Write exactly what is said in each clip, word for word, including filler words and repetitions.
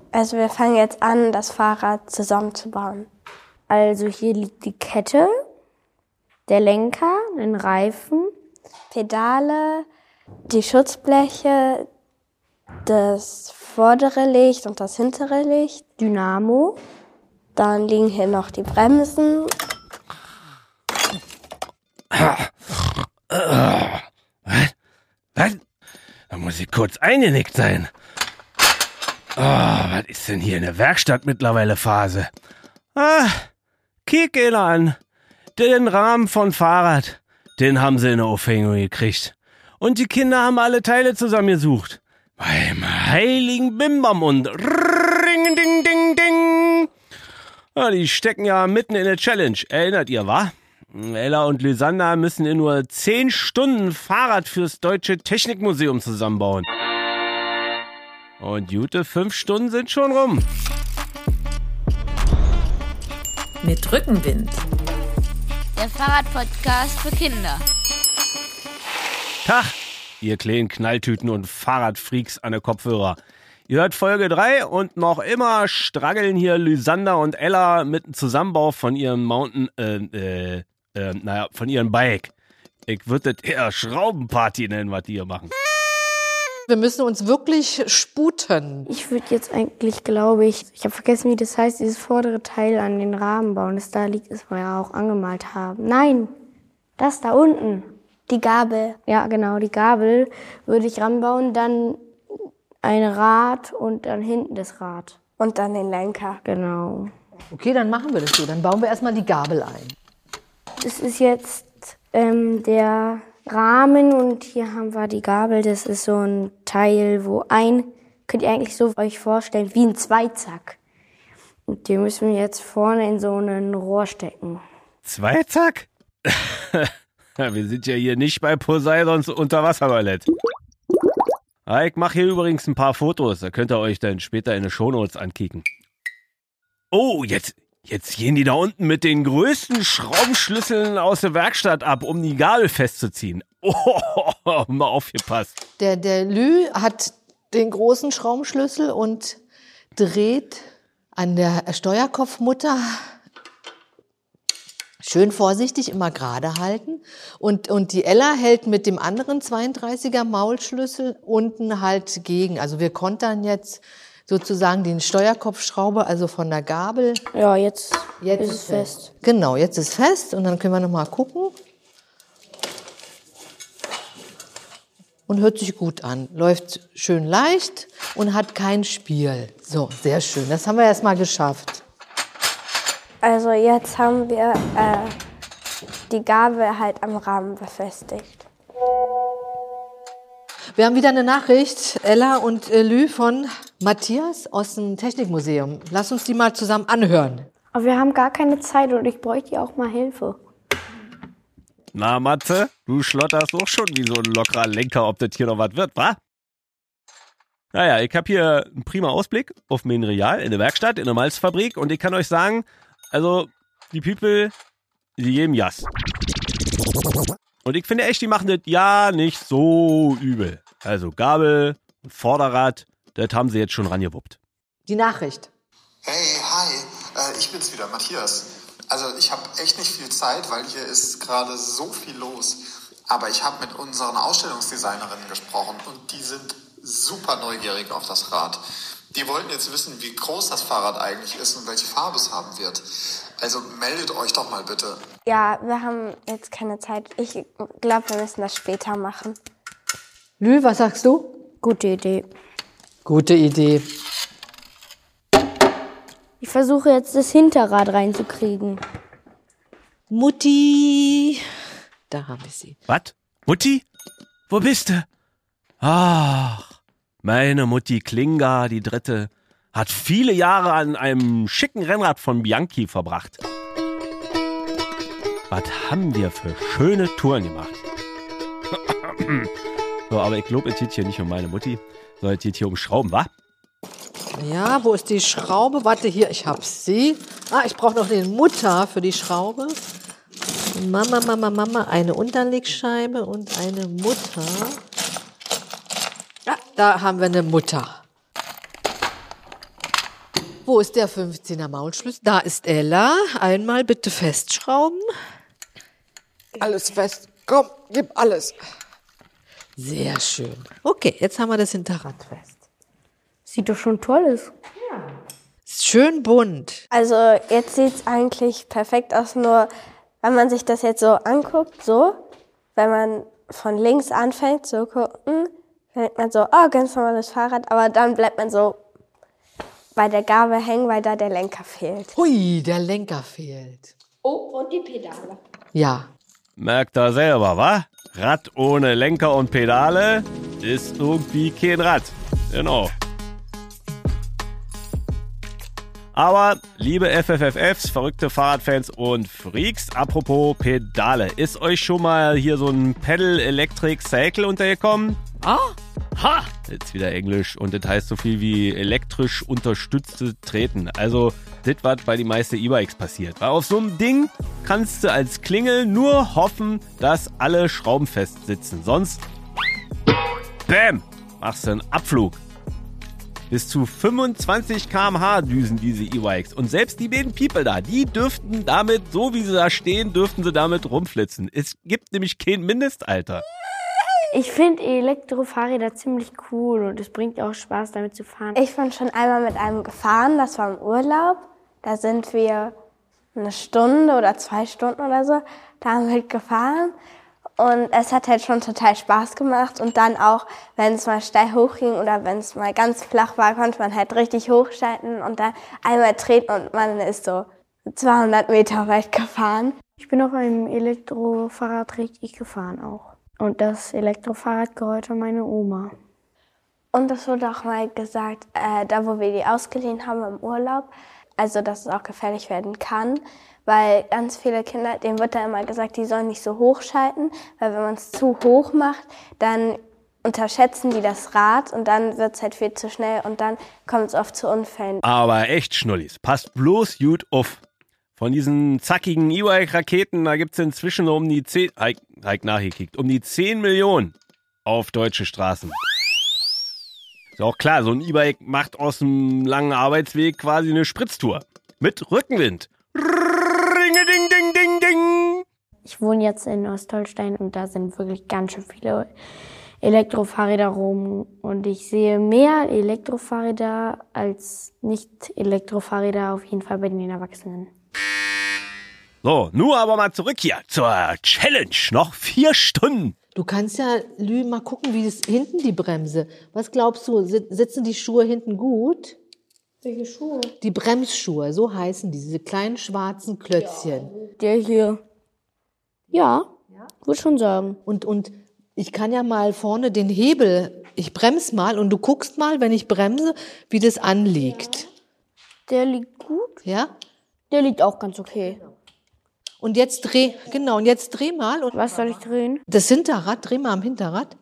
Also wir fangen jetzt an, das Fahrrad zusammenzubauen. Also hier liegt die Kette, der Lenker, den Reifen, Pedale, die Schutzbleche, das vordere Licht und das hintere Licht, Dynamo. Dann liegen hier noch die Bremsen. Was? Was? Da muss ich kurz eingenickt sein. Oh, was ist denn hier in der Werkstatt mittlerweile Phase? Ah, kick ihn an. Den Rahmen von Fahrrad, den haben sie in der Aufhängung gekriegt. Und die Kinder haben alle Teile zusammengesucht. Beim heiligen Bimbamund. Ring, ding, ding, ding. Ja, die stecken ja mitten in der Challenge. Erinnert ihr, wa? Ella und Lysander müssen in nur zehn Stunden Fahrrad fürs Deutsche Technikmuseum zusammenbauen. Und gute fünf Stunden sind schon rum. Mit Rückenwind. Der Fahrradpodcast für Kinder. Tag, ihr kleinen Knalltüten und Fahrradfreaks an der Kopfhörer. Ihr hört Folge drei und noch immer straggeln hier Lysander und Ella mit dem Zusammenbau von ihrem Mountain, äh, äh, äh, naja, von ihrem Bike. Ich würde das eher Schraubenparty nennen, was die hier machen. Wir müssen uns wirklich sputen. Ich würde jetzt eigentlich, glaube ich, ich habe vergessen, wie das heißt, dieses vordere Teil an den Rahmen bauen, das da liegt, das wir ja auch angemalt haben. Nein, das da unten. Die Gabel. Ja, genau, die Gabel würde ich ranbauen, dann ein Rad und dann hinten das Rad. Und dann den Lenker. Genau. Okay, dann machen wir das so. Dann bauen wir erstmal die Gabel ein. Das ist jetzt ähm, der Rahmen und hier haben wir die Gabel. Das ist so ein Teil, wo ein, könnt ihr eigentlich so euch vorstellen, wie ein Zweizack. Und den müssen wir jetzt vorne in so ein Rohr stecken. Zweizack? Wir sind ja hier nicht bei Poseidons Unterwasserballett. Ich mache hier übrigens ein paar Fotos, da könnt ihr euch dann später in den Shownotes ankicken. Oh, jetzt, jetzt gehen die da unten mit den größten Schraubenschlüsseln aus der Werkstatt ab, um die Gabel festzuziehen. Oh, mal aufgepasst. Der, der Lü hat den großen Schraubenschlüssel und dreht an der Steuerkopfmutter. Schön vorsichtig, immer gerade halten. Und, und die Ella hält mit dem anderen zweiunddreißiger Maulschlüssel unten halt gegen. Also wir kontern jetzt sozusagen den Steuerkopfschrauber, also von der Gabel. Ja, jetzt, Jetzt ist es fest. Genau, jetzt ist fest und dann können wir noch mal gucken. Und hört sich gut an. Läuft schön leicht und hat kein Spiel. So, sehr schön. Das haben wir erst mal geschafft. Also jetzt haben wir äh, die Gabel halt am Rahmen befestigt. Wir haben wieder eine Nachricht, Ella und äh, Lü von Matthias aus dem Technikmuseum. Lass uns die mal zusammen anhören. Aber wir haben gar keine Zeit und ich bräuchte ja auch mal Hilfe. Na, Matze, du schlotterst auch schon wie so ein lockerer Lenker, ob das hier noch was wird, wa? Naja, ich habe hier einen prima Ausblick auf mein Real in der Werkstatt, in der Malzfabrik und ich kann euch sagen, also die People, die geben Jas. Und ich finde echt, die machen das ja nicht so übel. Also Gabel, Vorderrad, das haben sie jetzt schon rangewuppt. Die Nachricht. Hey, hi, äh, ich bin's wieder, Matthias. Also ich habe echt nicht viel Zeit, weil hier ist gerade so viel los. Aber ich habe mit unseren Ausstellungsdesignerinnen gesprochen und die sind super neugierig auf das Rad. Die wollten jetzt wissen, wie groß das Fahrrad eigentlich ist und welche Farbe es haben wird. Also meldet euch doch mal bitte. Ja, wir haben jetzt keine Zeit. Ich glaube, wir müssen das später machen. Lü, was sagst du? Gute Idee. Gute Idee. Ich versuche jetzt das Hinterrad reinzukriegen. Mutti. Da habe ich sie. Was? Mutti? Wo bist du? Ach, meine Mutti Klinga, die Dritte, hat viele Jahre an einem schicken Rennrad von Bianchi verbracht. Was haben wir für schöne Touren gemacht. So, aber ich glaube, es geht hier nicht um meine Mutti, sondern es geht hier um Schrauben, wa? Ja, wo ist die Schraube? Warte, hier, ich hab sie. Ah, ich brauche noch den Mutter für die Schraube. Mama, Mama, Mama, eine Unterlegscheibe und eine Mutter. Ja, da haben wir eine Mutter. Wo ist der fünfzehner Maulschlüssel? Da ist Ella. Einmal bitte festschrauben. Alles fest. Komm, gib alles. Sehr schön. Okay, jetzt haben wir das Hinterrad fest. Sieht doch schon toll aus. Ist schön bunt. Also jetzt sieht es eigentlich perfekt aus, nur wenn man sich das jetzt so anguckt, so, wenn man von links anfängt, so gucken, denkt man so, oh, ganz normales Fahrrad, aber dann bleibt man so bei der Gabel hängen, weil da der Lenker fehlt. Hui, der Lenker fehlt. Oh, und die Pedale. Ja. Merkt ihr selber, wa? Rad ohne Lenker und Pedale ist irgendwie kein Rad. Genau. Aber, liebe F F F Fs, verrückte Fahrradfans und Freaks, apropos Pedale, ist euch schon mal hier so ein Pedal Electric Cycle untergekommen? Ah? Ha! Jetzt wieder Englisch und das heißt so viel wie elektrisch unterstützte Treten. Also, das, was bei den meisten E-Bikes passiert. Weil auf so einem Ding kannst du als Klingel nur hoffen, dass alle Schrauben fest sitzen. Sonst, bäm, machst du einen Abflug. Bis zu fünfundzwanzig Kilometer pro Stunde düsen diese E-Bikes. Und selbst die beiden People da, die dürften damit, so wie sie da stehen, dürften sie damit rumflitzen. Es gibt nämlich kein Mindestalter. Ich finde Elektrofahrräder ziemlich cool und es bringt auch Spaß, damit zu fahren. Ich bin schon einmal mit einem gefahren, das war im Urlaub. Da sind wir eine Stunde oder zwei Stunden oder so, da haben wir gefahren. Und es hat halt schon total Spaß gemacht. Und dann auch, wenn es mal steil hochging oder wenn es mal ganz flach war, konnte man halt richtig hochschalten und dann einmal treten und man ist so zweihundert Meter weit gefahren. Ich bin auf einem Elektrofahrrad richtig gefahren auch. Und das Elektrofahrrad gehörte meine Oma. Und es wurde auch mal gesagt, äh, da wo wir die ausgeliehen haben im Urlaub, also dass es auch gefährlich werden kann, weil ganz viele Kinder, denen wird da immer gesagt, die sollen nicht so hochschalten, weil wenn man es zu hoch macht, dann unterschätzen die das Rad und dann wird es halt viel zu schnell und dann kommt es oft zu Unfällen. Aber echt, Schnullis, passt bloß gut auf. Von diesen zackigen E-Bike-Raketen, da gibt's inzwischen um die zehn, Heik, Heik nachgekickt, um die zehn Millionen auf deutsche Straßen. Ist auch klar, so ein E-Bike macht aus einem langen Arbeitsweg quasi eine Spritztour. Mit Rückenwind. Ringe-ding, ding, ding, ding. Ich wohne jetzt in Ostholstein und da sind wirklich ganz schön viele Elektrofahrräder rum. Und ich sehe mehr Elektrofahrräder als Nicht-Elektrofahrräder auf jeden Fall bei den Erwachsenen. So, nur aber mal zurück hier zur Challenge. Noch vier Stunden. Du kannst ja, Lü, mal gucken, wie ist hinten die Bremse. Was glaubst du, sitzen die Schuhe hinten gut? Welche Schuhe? Die Bremsschuhe, so heißen die, diese kleinen schwarzen Klötzchen. Der hier. Ja, ja? Würde schon sagen. Und, und ich kann ja mal vorne den Hebel, ich bremse mal und du guckst mal, wenn ich bremse, wie das anliegt. Der liegt gut? Ja? Der liegt auch ganz okay. Und jetzt dreh, genau, und jetzt dreh mal. Und was soll ich drehen? Das Hinterrad, dreh mal am Hinterrad.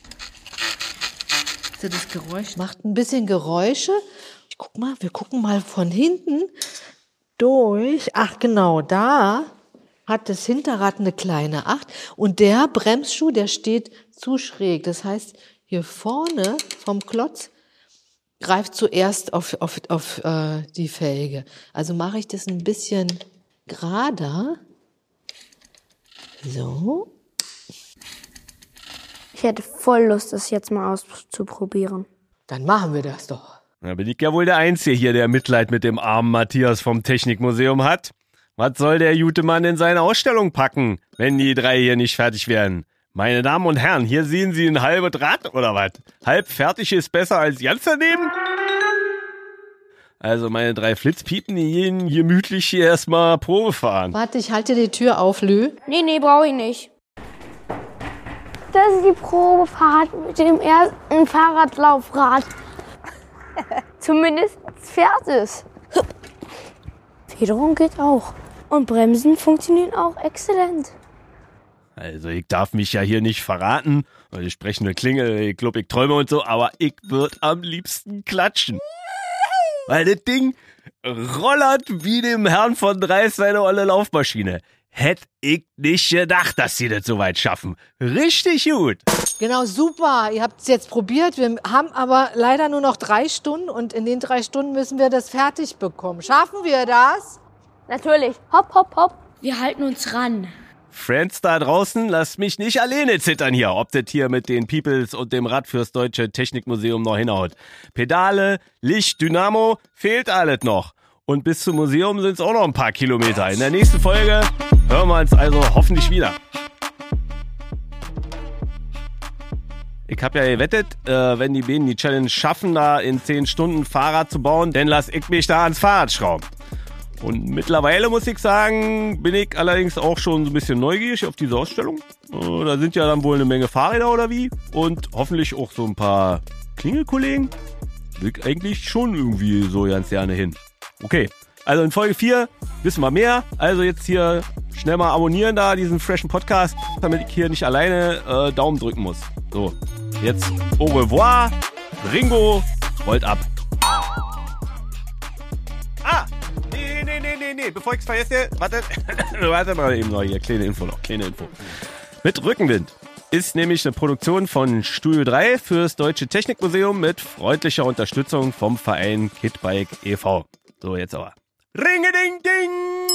So, das Geräusch macht ein bisschen Geräusche. Ich guck mal, wir gucken mal von hinten durch. Ach genau, da hat das Hinterrad eine kleine Acht. Und der Bremsschuh, der steht zu schräg. Das heißt, hier vorne vom Klotz greift zuerst auf, auf, auf äh, die Felge. Also mache ich das ein bisschen gerader. So. Ich hätte voll Lust, das jetzt mal auszuprobieren. Dann machen wir das doch. Da bin ich ja wohl der Einzige hier, der Mitleid mit dem armen Matthias vom Technikmuseum hat. Was soll der gute Mann in seine Ausstellung packen, wenn die drei hier nicht fertig werden? Meine Damen und Herren, hier sehen Sie ein halbes Rad oder was? Halb fertig ist besser als ganz daneben? Also meine drei Flitzpiepen, die gehen gemütlich hier erstmal Probe fahren. Warte, ich halte die Tür auf, Lü. Nee, nee, brauche ich nicht. Das ist die Probefahrt mit dem ersten Fahrradlaufrad. Zumindest fährt es. Federung geht auch. Und Bremsen funktionieren auch exzellent. Also ich darf mich ja hier nicht verraten, weil die sprechende Klingel, ich glaube, ich träume und so, aber ich würde am liebsten klatschen. Weil das Ding rollert wie dem Herrn von Dreis seine olle Laufmaschine. Hätt ich nicht gedacht, dass sie das so weit schaffen. Richtig gut. Genau, super. Ihr habt es jetzt probiert. Wir haben aber leider nur noch drei Stunden und in den drei Stunden müssen wir das fertig bekommen. Schaffen wir das? Natürlich. Hopp, hopp, hopp. Wir halten uns ran. Friends da draußen, lasst mich nicht alleine zittern hier, ob das hier mit den Peoples und dem Rad fürs Deutsche Technikmuseum noch hinhaut. Pedale, Licht, Dynamo, fehlt alles noch. Und bis zum Museum sind es auch noch ein paar Kilometer. In der nächsten Folge hören wir uns also hoffentlich wieder. Ich hab ja gewettet, äh, wenn die Bienen die Challenge schaffen, da in zehn Stunden Fahrrad zu bauen, dann lass ich mich da ans Fahrrad schrauben. Und mittlerweile muss ich sagen, bin ich allerdings auch schon so ein bisschen neugierig auf diese Ausstellung. Äh, da sind ja dann wohl eine Menge Fahrräder oder wie und hoffentlich auch so ein paar Klingelkollegen. Will ich eigentlich schon irgendwie so ganz gerne hin. Okay, also in Folge vier wissen wir mehr. Also jetzt hier schnell mal abonnieren da, diesen freshen Podcast, damit ich hier nicht alleine äh, Daumen drücken muss. So, jetzt au revoir, Ringo, rollt ab. Ah, nee, nee, nee, nee, nee, bevor ich's vergesse, warte, warte mal eben noch hier, kleine Info noch, kleine Info. Mit Rückenwind ist nämlich eine Produktion von Studio drei fürs Deutsche Technikmuseum mit freundlicher Unterstützung vom Verein Kidbike e V So, jetzt aber. Ringe-ding-ding!